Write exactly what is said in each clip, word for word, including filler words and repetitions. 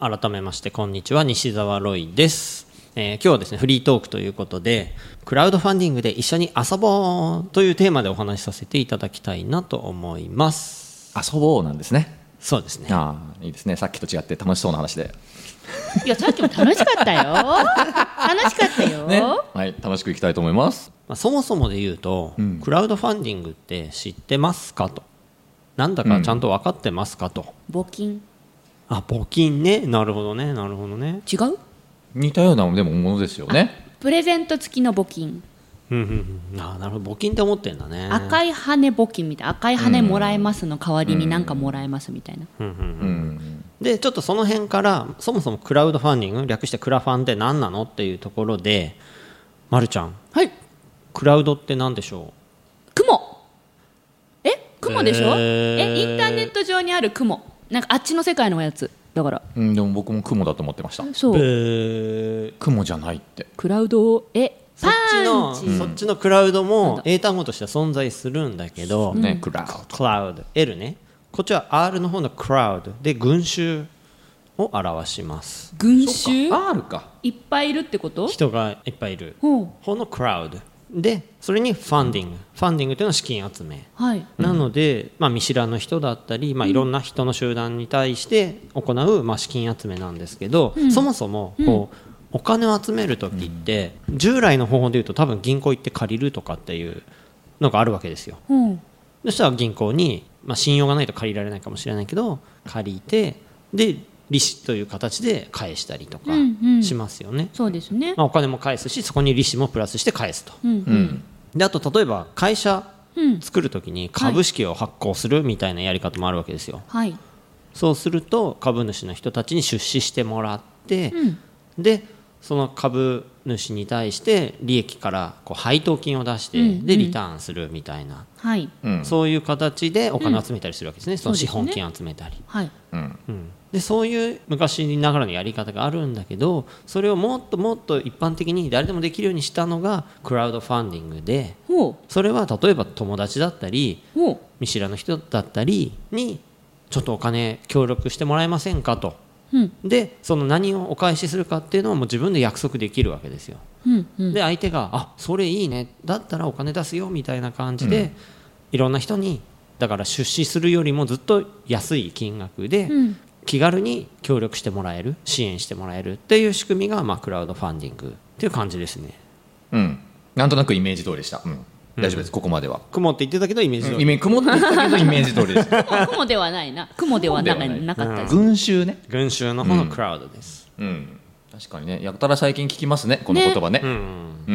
改めましてこんにちは、西澤ロイです。えー、今日はですねフリートークということで、クラウドファンディングで一緒に遊ぼうというテーマでお話しさせていただきたいなと思います。 遊ぼうなんですね。 そうですね。 ああ、いいですね。さっきと違って楽しそうな話で。 いや、さっきも楽しかったよ楽しかったよ、 ね、はい、楽しくいきたいと思います。 まあ、そもそもで言うと、うん、クラウドファンディングって知ってますかと、なんだかちゃんと分かってますかと、 うん、募金。 あ、募金ね。なるほどね、なるほどね。 違う？ 似たようなでもものですよね。 プレゼント付きの募金。 うんうんうん、あ、なるほど、募金って思ってんだね。 赤い羽募金みたいな、赤い羽もらえますの代わりに何かもらえますみたいな、 うんうんうんうん、でちょっとその辺からそもそもクラウドファンディング、略してクラファンって何なのっていうところで、まるちゃん、 はい、 クラウドって何でしょう？ 雲。え、雲でしょ、 えー、 え、インターネット上にある雲、なんかあっちの世界のやつだから、 うん、でも僕も雲だと思ってました。 そう、 えー、雲じゃないって。 クラウド、え、 そっちの、そっちのクラウドも英単語としては存在するんだけど、 ね、クラウド、 クラウド L ね、こっちは R の方のクラウドで群衆を表します。 群衆？ R か。 いっぱいいるってこと？ 人がいっぱいいる方のクラウドで、それにファンディング、ファンディングというのは資金集め、 はい、 なので、まあ、見知らぬ人だったり、まあ、いろんな人の集団に対して行う、まあ、資金集めなんですけど、うん、そもそもこう、うん、お金を集めるときって、うん、従来の方法でいうと多分銀行行って借りるとかっていうのがあるわけですよ、うん、そしたら銀行に、まあ、信用がないと借りられないかもしれないけど借りて、で利子という形で返したりとかしますよね、うんうん、 そうですね、 まあ、お金も返すし、そこに利子もプラスして返すと、うんうん、であと例えば会社作るときに株式を発行するみたいなやり方もあるわけですよ、はい、そうすると株主の人たちに出資してもらって、うん、でその株主に対して利益からこう配当金を出して、うんうん、でリターンするみたいな、はい、そういう形でお金を集めたりするわけですね、うん、その資本金集めたり、はい、うんうん、でそういう昔ながらのやり方があるんだけど、それをもっともっと一般的に誰でもできるようにしたのがクラウドファンディングで、それは例えば友達だったり見知らぬ人だったりにちょっとお金協力してもらえませんかと、うん、でその何をお返しするかっていうのをもう自分で約束できるわけですよ、うんうん、で相手があそれいいね、だったらお金出すよみたいな感じで、うん、いろんな人にだから出資するよりもずっと安い金額で、うん、気軽に協力してもらえる、支援してもらえるっていう仕組みが、まあ、クラウドファンディングっていう感じですね。 うん、なんとなくイメージ通りでした、うん、大丈夫です、うん、ここまでは。 雲って言ってたけどイメージ通り、 うん、雲って言ってたけどイメージ通りです雲ではないな、雲ではなかったです、 うん、群衆ね、 群衆の方のクラウドです、 うんうん、確かにね、やたら最近聞きますね、この言葉ね。 うんうん、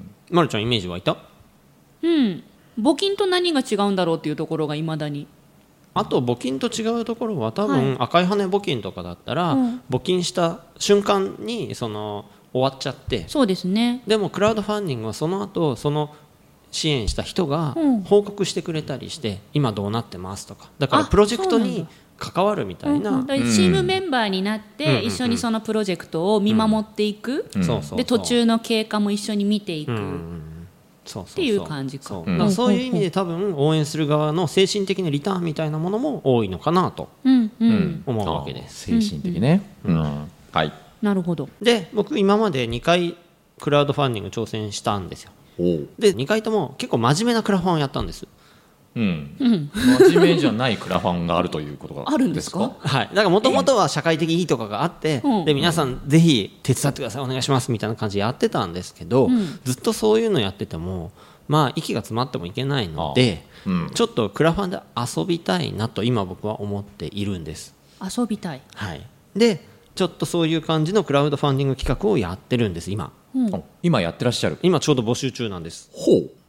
まるちゃんイメージ湧いた？ うん、募金と何が違うんだろうっていうところがいまだに。 あと募金と違うところは多分、はい、赤い羽募金とかだったら、うん、募金した瞬間にその終わっちゃって、 そうですね、 でもクラウドファンディングはその後その支援した人が報告してくれたりして、うん、今どうなってますとか、だからプロジェクトに関わるみたいな、 うん、チームメンバーになって一緒にそのプロジェクトを見守っていく、うんうん、で途中の経過も一緒に見ていく、うんうん、そうそうそうっていう感じか。 そう、うん、そういう意味で多分応援する側の精神的なリターンみたいなものも多いのかなと思うわけです、 うんうん、精神的ね、うんうん、はい、 なるほど。で僕今までにかいクラウドファンディング挑戦したんですよ。でにかいとも結構真面目なクラファンをやったんです、 うんうん、真面目じゃないクラファンがあるということがあるんですか？ はい、だからもともとは社会的意義とかがあって、えー、で皆さんぜひ手伝ってください、お願いしますみたいな感じでやってたんですけど、うん、ずっとそういうのやっててもまあ息が詰まってもいけないので、うん、ちょっとクラファンで遊びたいなと今僕は思っているんです。 遊びたい、 はい、でちょっとそういう感じのクラウドファンディング企画をやってるんです今、 うん、今やってらっしゃる？ 今ちょうど募集中なんです。 ほう。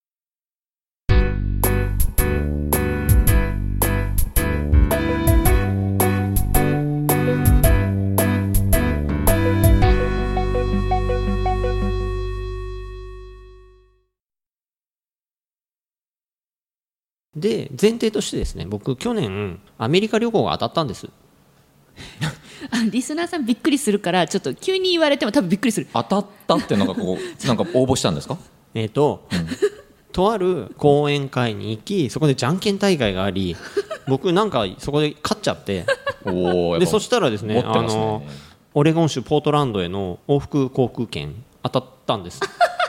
で前提としてですね、僕去年アメリカ旅行が当たったんですリスナーさんびっくりするからちょっと急に言われても多分びっくりする。 当たったってなんかこうなんか応募したんですか？ えっと、うん、とある講演会に行き、そこでじゃんけん大会があり僕なんかそこで勝っちゃっておでそしたらですね、 持ってますね。 あのオレゴン州ポートランドへの往復航空券当たったんです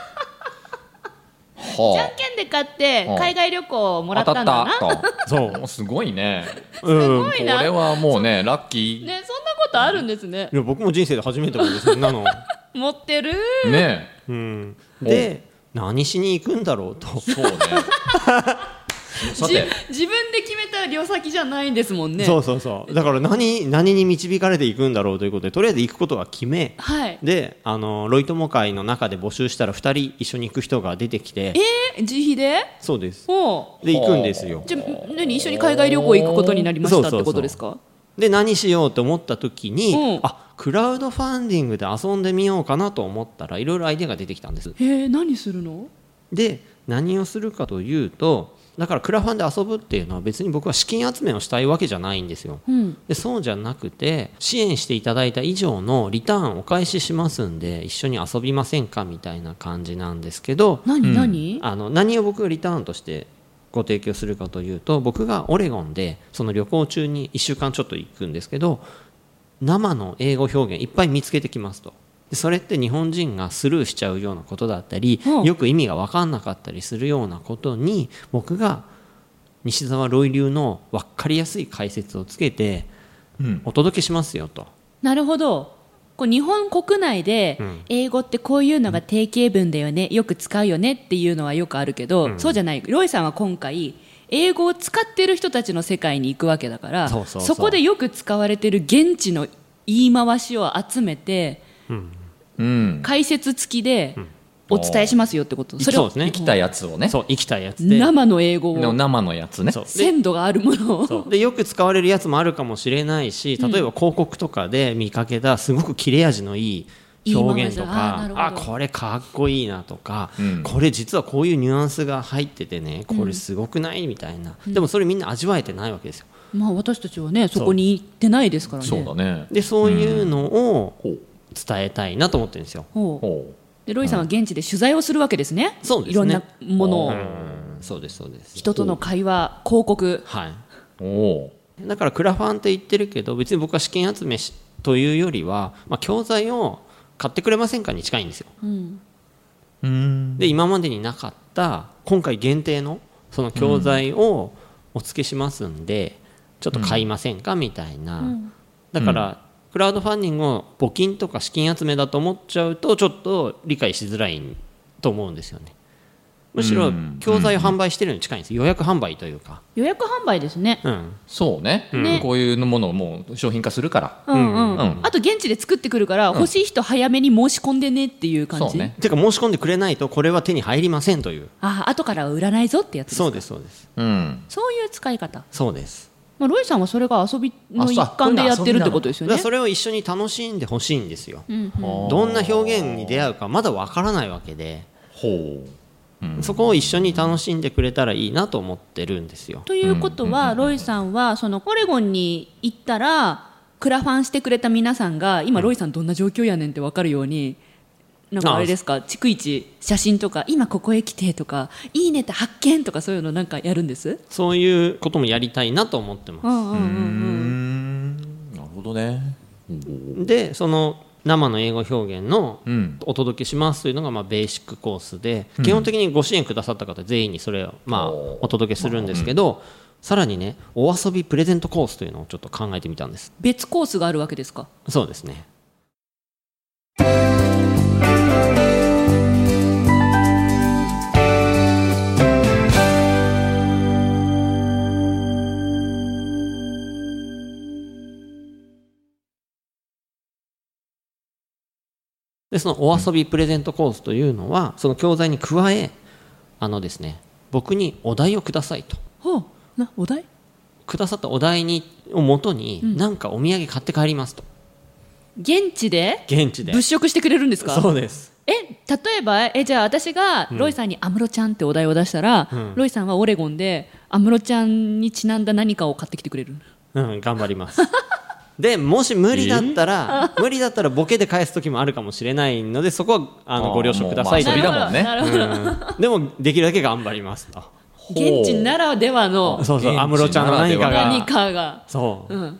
じゃんけんで買って海外旅行をもらったんだな。 当たったそうすごいね。 すごいな、 これはもうねラッキーね。そんなことあるんですね。 いや僕も人生で初めてなんですよなの持ってるね、 うん、で何しに行くんだろうと。 そうねさて自分で決めた旅先じゃないんですもんね。 そうそうそう。だから何何に導かれていくんだろうということでとりあえず行くことは決め、 はい、 であのロイ友会の中で募集したらふたり一緒に行く人が出てきて。 えー、自費で？ そうです。 おで行くんですよ。 じゃあ何一緒に海外旅行行くことになりましたってことですか？そうそうそう。 で何しようと思った時に、 うん、 あクラウドファンディングで遊んでみようかなと思ったらいろいろアイデアが出てきたんです。 へえ、何するの？ で何をするかというと、だからクラファンで遊ぶっていうのは別に僕は資金集めをしたいわけじゃないんですよ、うん、でそうじゃなくて支援していただいた以上のリターンお返ししますんで一緒に遊びませんかみたいな感じなんですけど、 何何、 うん、あの何を僕がリターンとしてご提供するかというと、僕がオレゴンでその旅行中にいっしゅうかんちょっと行くんですけど、生の英語表現いっぱい見つけてきますと。でそれって日本人がスルーしちゃうようなことだったり、うん、よく意味が分かんなかったりするようなことに僕が西澤ロイ流の分かりやすい解説をつけてお届けしますよと、うん、 なるほど。こう日本国内で英語ってこういうのが定型文だよね、よく使うよねっていうのはよくあるけど、うん、そうじゃない。ロイさんは今回英語を使ってる人たちの世界に行くわけだから、そうそうそう、そこでよく使われてる現地の言い回しを集めて、うん、解説付きでお伝えしますよってこと、うん、 それを生きたやつをね、 そう生きたやつで生の英語を生のやつね、 鮮度があるものをそうでよく使われるやつもあるかもしれないし、例えば広告とかで見かけたすごく切れ味のいい表現とか、あ, あこれかっこいいなとか、うん、これ実はこういうニュアンスが入っててね、これすごくないみたいな、うん、でもそれみんな味わえてないわけですよ。 まあ私たちはねそこに行ってないですからね。 そうだね。 でそういうのを伝えたいなと思ってるんですよ。 ほう。でロイさんは現地で取材をするわけですね。 そうですね。 いろんなものを、うん、 そうですそうです。 人との会話、広告、 はい。おだからクラファンって言ってるけど別に僕は資金集めしというよりは、まあ、教材を買ってくれませんかに近いんですよ、うん、うんで今までになかった今回限定のその教材をお付けしますんで、うん、ちょっと買いませんかみたいな、うん、だから、うん、クラウドファンディングを募金とか資金集めだと思っちゃうとちょっと理解しづらいと思うんですよね。むしろ教材を販売してるのに近いんです。予約販売というか予約販売ですね、 うん、そうね、うん、こういうものをもう商品化するから、 うんうんうん、あと現地で作ってくるから、うん、欲しい人早めに申し込んでねっていう感じ。 そうね。てか申し込んでくれないとこれは手に入りませんという、 あ後からは売らないぞってやつですか。 そうですそうです、 うん、 そういう使い方。 そうです、 まあ、ロイさんはそれが遊びの一環でやってるってことですよね。 だからそれを一緒に楽しんでほしいんですよ、うんうん、どんな表現に出会うかまだわからないわけで、ほううん、そこを一緒に楽しんでくれたらいいなと思ってるんですよ。 ということは、ロイさんはそのオレゴンに行ったらクラファンしてくれた皆さんが今ロイさんどんな状況やねんって分かるように、なんかあれですか、逐一写真とか今ここへ来てとかいいねって発見とかそういうのなんかやるんです。 そういうこともやりたいなと思ってます。うんうんうんうん、 なるほどね。 でその生の英語表現のお届けしますというのがまあベーシックコースで、うん、基本的にご支援くださった方全員にそれをまあお届けするんですけど、うん、さらにねお遊びプレゼントコースというのをちょっと考えてみたんです。 別コースがあるわけですか。 そうですね。でそのお遊びプレゼントコースというのはその教材に加えあのですね僕にお題をくださいと。 はあ、なお題くださったお題にをもとに何かお土産買って帰りますと、 うん、現地で現地で物色してくれるんですか。 そうです。 え例えばえじゃあ私がロイさんに安室ちゃんってお題を出したら、うん、ロイさんはオレゴンで安室ちゃんにちなんだ何かを買ってきてくれる。 うん頑張りますでもし無理だったら無理だったらボケで返す時もあるかもしれないのでそこはあのご了承くださいと。 遊びだもんね、 うん、でもできるだけ頑張りますと。 現地ならではのそうそう安室ちゃんの何かが何かがそう、 うん、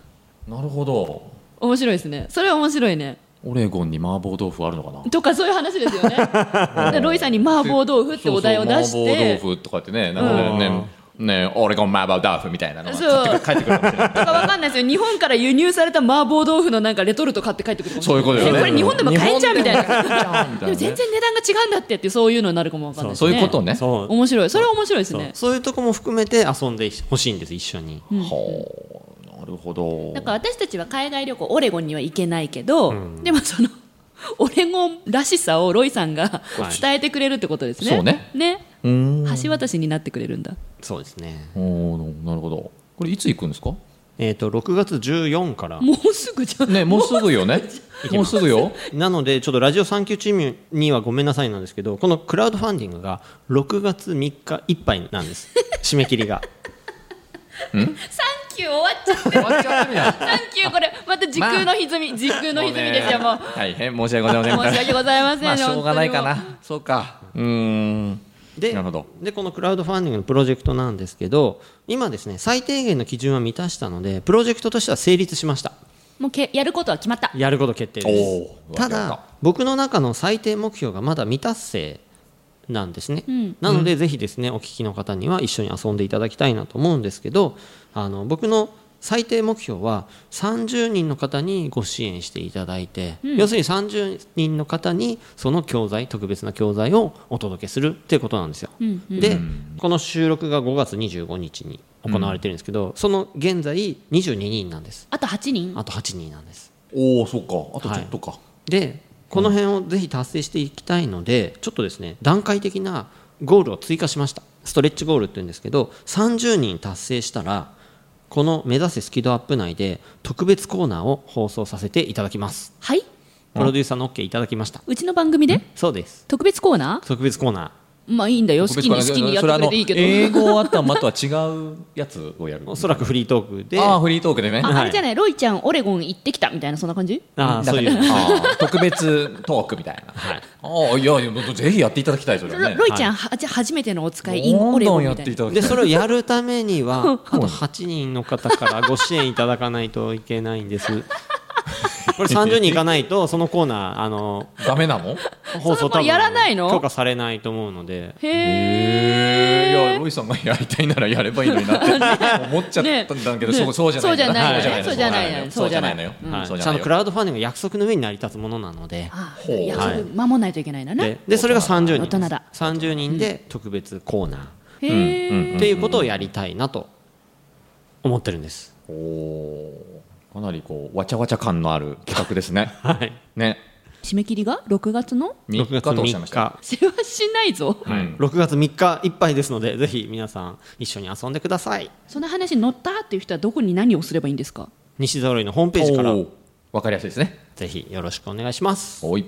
なるほど。 面白いですね。それは面白いね。 オレゴンに麻婆豆腐あるのかなとかそういう話ですよね。でロイさんに麻婆豆腐ってお題を出して、 そうそう麻婆豆腐とかってね、なんかね、うん、ねねオレゴン麻婆豆腐みたいなのが買って帰ってくるかもしれない。とかわかんないですよ。日本から輸入された麻婆豆腐のなんかレトルト買って帰ってくるかもしれない。 そういうことよね。 これ日本でも買えちゃうみたいな。でも全然値段が違うんだってってそういうのになるかもわかんないですね。 そういうことね。 そう面白い。それは面白いですね。 そう、そういうとこも含めて遊んでほしいんです一緒に。 うん、はあ、なるほど。 だから私たちは海外旅行オレゴンには行けないけど、うん、でもそのオレゴンらしさをロイさんが伝えてくれるってことですね。 そうね。 ね。橋渡しになってくれるんだ。 そうですね。 おなるほど。これいつ行くんですか？ えーとろくがつじゅうよっかから。 もうすぐじゃん。 ね、もうすぐよね。もうすぐよ。 なのでちょっとラジオサンキューチームにはごめんなさいなんですけど、このクラウドファンディングがろくがつみっかいっぱいなんです。締め切りが。 サンキュー終わっちゃってる。終わっちゃってるやん。サンキューこれまた時空の歪み、まあ、時空の歪みですよもう。 大変申し訳ございません。 申し訳ございません。 まあしょうがないかな。そうか。うーん。 で, でこのクラウドファンディングのプロジェクトなんですけど、今ですね最低限の基準は満たしたのでプロジェクトとしては成立しました。 もうけやることは決まった。 やること決定です。ただ僕の中の最低目標がまだ未達成なんですね、うん、なので、うん、ぜひですねお聞きの方には一緒に遊んでいただきたいなと思うんですけど、あの僕の最低目標はさんじゅうにんの方にご支援していただいて、うん、要するにさんじゅうにんの方にその教材特別な教材をお届けするっていうことなんですよ、うんうん、でこの収録がごがつにじゅうごにちに行われてるんですけど、うん、その現在にじゅうににんなんです。 あとはちにんあとはちにんなんです。 おお、そうか、あとちょっとか、 はい、でこの辺をぜひ達成していきたいので、ちょっとですね段階的なゴールを追加しました。ストレッチゴールっていうんですけど、さんじゅうにん達成したらこの目指せスキドアップ内で特別コーナーを放送させていただきます。 はい、 プロデューサーの OK いただきました。 うちの番組で？ そうです。 特別コーナー？ 特別コーナー、 まあいいんだよ、好きに好きにやってくれていいけど。 英語頭とは違うやつをやる。 おそらくフリートークで。 ああ、フリートークでね。 あ、あれじゃない、ロイちゃんオレゴン行ってきたみたいな、そんな感じ？ ああ、そういうあ特別トークみたいな。はい。ああ、いやいや、ぜひやっていただきたい。それはね。 ロイちゃん、はい、じゃ初めてのお使い in オレゴンみたいな。 でそれをやるためにはあとはちにんの方からご支援いただかないといけないんです。これさんじゅうにんいかないとそのコーナーあのダメなの？ 放送多分やらないの？ 許可されないと思うので。 へえ。 いやロイさんがやりたいならやればいいのになって思っちゃったんだけど、ね、そうそうじゃない。 そうじゃない。 そうじゃない。 そうじゃないのよ。 ちゃんとクラウドファンディング約束の上に成り立つものなので、 約束守らないといけないんだな。 で, でそれがさんじゅうにん大人だ。 さんじゅうにんで特別コーナー、うん、っていうことをやりたいなと思ってるんです。 おお。かなりこうわちゃわちゃ感のある企画ですね。 はい。ね。 締め切りがろくがつのみっかとおっしゃいました。 世話しないぞ。 はい。ろくがつみっかいっぱいですので、ぜひ皆さん一緒に遊んでください。 その話に乗ったっていう人はどこに何をすればいいんですか？ 西澤ロイのホームページからわかりやすいですね。 ぜひよろしくお願いします。 おい。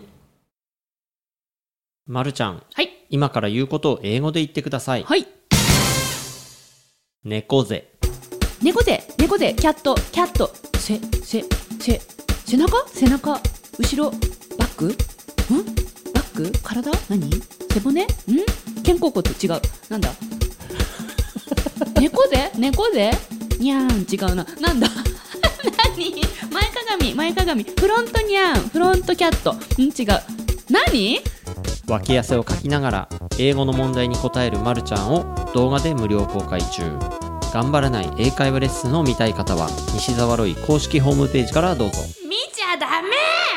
まるちゃん。 はい。 今から言うことを英語で言ってください。 はい。 猫背。 猫背、猫背、キャット、キャット、せ、せ、せ、背中、背中、後ろ、バック、んバック、体、何背骨、ん肩甲骨、違う、なんだ猫背、猫背、にゃーん、違うな、なんだ何前かがみ、前かがみ、フロントにゃーん、フロントキャット、ん違う、何脇汗をかきながら英語の問題に答えるまるちゃんを動画で無料公開中。頑張らない英会話レッスンを見たい方は西澤ロイ公式ホームページからどうぞ。 見ちゃダメ。